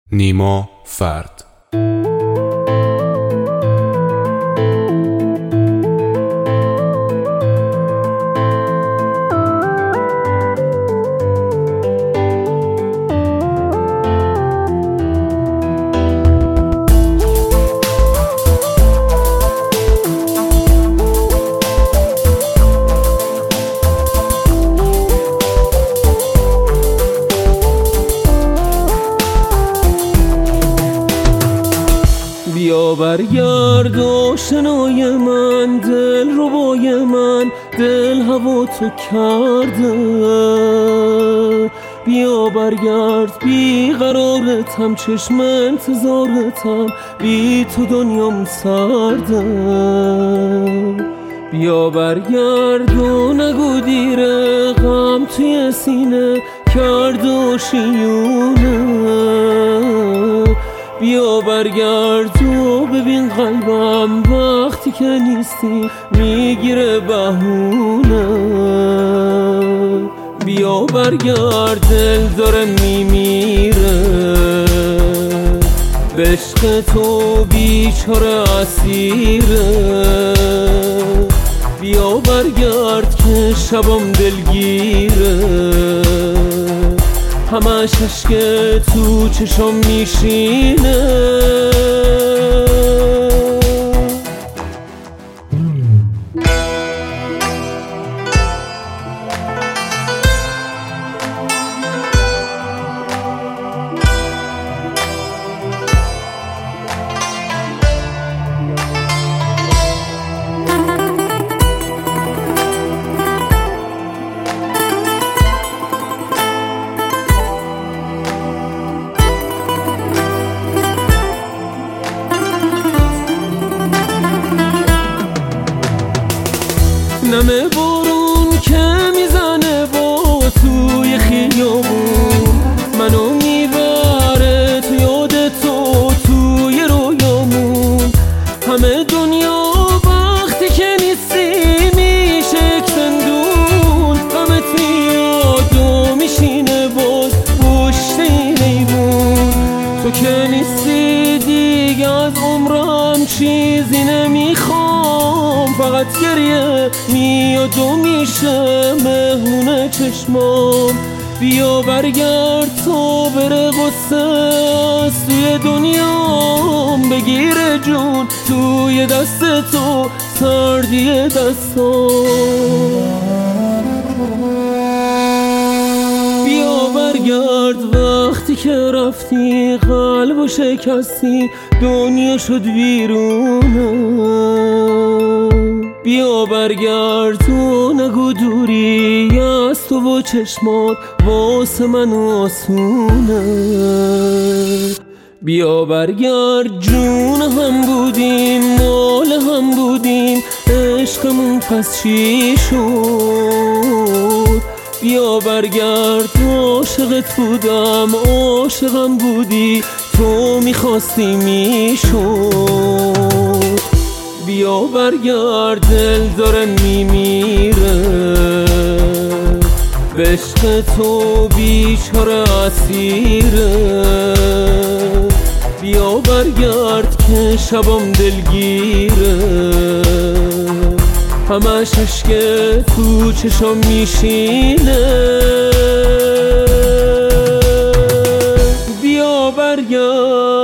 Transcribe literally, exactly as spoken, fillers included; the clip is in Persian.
نیما فرد. بیا برگرد آشنای من، دل ربای من، دل هوا تو کرده. بیا برگرد بیقرارتم، چشم انتظارتم، بی تو دنیام سرده. بیا برگرد و نگو دیره، غم توی سینه کرد آشیونه. بیا برگرد و ببین قلبم وقتی که نیستی میگیره بهونه. بیا برگرد دل داره میمیره، به عشق تو بیچاره اسیره. بیا برگرد که شبم دلگیره، همش عشق تو چشم میشینه. نمه بارون که میزنه با توی خیابون، منو میبره تو یاد تو توی رویامون. همه دنیا وقتی که نیستی میشه کندون، غمت میاد و میشینه باز پشت این ایوون. تو که نیستی دیگه از عمرم چیزی نمیخوام، فقط گریه میاد و میشه مهمون چشمام. بیا برگرد تا بره غصه از توی دنیام، بگیره جون توی دست تو سردی دستام. بیا برگرد وقتی که رفتی قلبو شکستی دنیا شد ویرونه. بیا برگرد و نگو دوری از تو و چشمات واسه من آسونه. بیا برگرد جون هم بودیم، مال هم بودیم، عشقمون پس چی شد؟ بیا برگرد عاشقت بودم، عاشقم بودی، تو میخواستی میشد. بیا برگرد دل داره میمیره، به عشق تو بیچاره اسیره. بیا برگرد که شبم دلگیره، همش عشق تو چشم میشینه. بیا برگرد